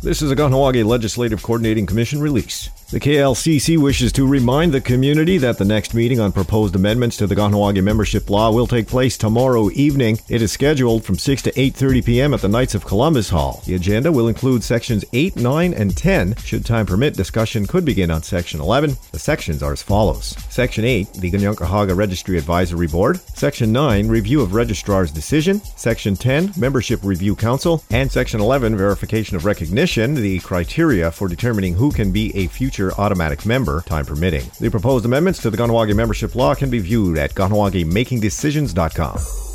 This is a Kahnawake Legislative Coordinating Commission release. The KLCC wishes to remind the community that the next meeting on proposed amendments to the Kahnawake membership law will take place tomorrow evening. It is scheduled from 6 to 8:30 p.m. at the Knights of Columbus Hall. The agenda will include sections 8, 9, and 10. Should time permit, discussion could begin on section 11. The sections are as follows. Section 8, the Kanien'kehá:ka Registry Advisory Board. Section 9, review of registrar's decision. Section 10, membership review council. And section 11, verification of recognition, the criteria for determining who can be a future automatic member, time permitting. The proposed amendments to the Kahnawake membership law can be viewed at Kahnawake-makingdecisions.com.